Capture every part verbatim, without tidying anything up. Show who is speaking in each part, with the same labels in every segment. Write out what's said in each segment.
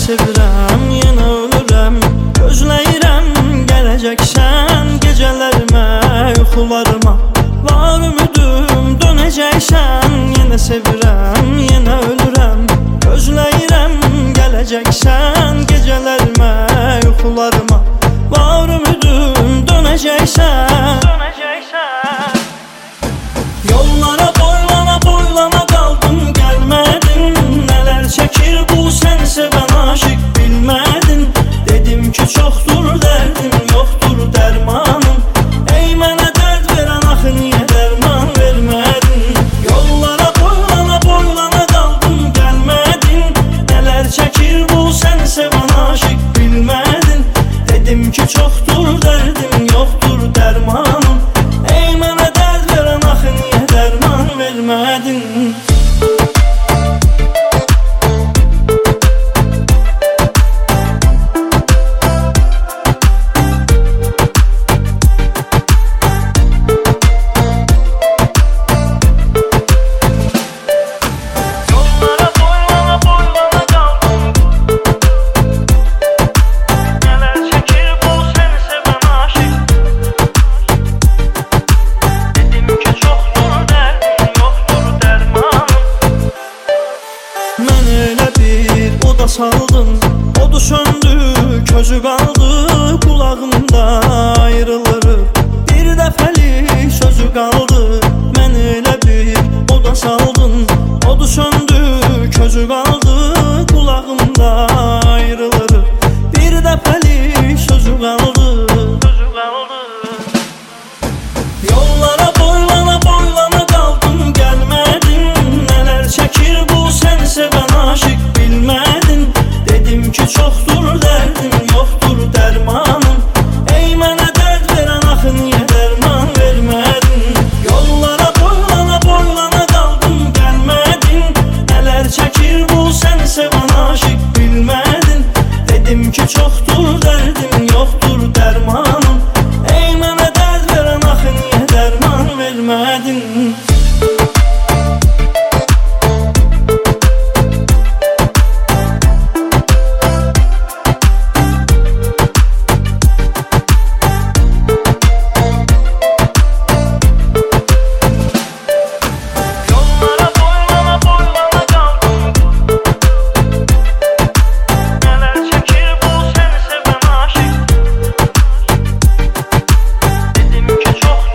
Speaker 1: sevirəm, yenə ölürəm. Gözləyirəm gələcəksən gecələrimə, yuxularıma. Var ümidum dönəcəksən. Yenə sevirəm, yenə ölürəm. Gözləyirəm gələcəksən gecələrimə, yuxularıma. Var ümidum dönəcəksən. Yollara boylana boylana qaldım, gəlmədin. Nələr çəkir bu səni sevən aşıq, bilmədin. Dedim ki çoxdur dərdim, yoxdur dərmanım. Ey mənə dərd verən axı, niyə dərman vermədin? Yollara boylana boylana qaldım, gəlmədin. Nələr çəkir bu səni sevən aşıq, bilmədin. Dedim ki çoxdur dərdim, yoxdur dərmanım. Ey mənə dərd verən axı, niyə dərman vermədin? Saldın, odu söndü, közü qaldı qulağımda ayrılırıq. Bir dəfəlik sözü qaldı, mən elə bir oda saldın. Odu söndü, közü qaldı qulağımda ayrılırıq. Bir dəfəlik sözü qaldı. Yollara boylana boylana qaldım, gəlmədin. Nələr çəkir bu səni sevən aşıq, bilmədin. Dedim ki çoxdur dərdim, yoxdur dərmanım. Ey mənə dərd verən axı, niyə dərman vermədin? Yollara boylana boylana qaldım, gəlmədin. Nələr çəkir bu səni sevən aşıq, bilmədin. Dedim ki çoxdur dərdim, yoxdur dərmanım. Ey mənə dərd verən axı, niyə dərman vermədin?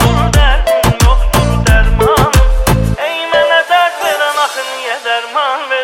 Speaker 1: Derman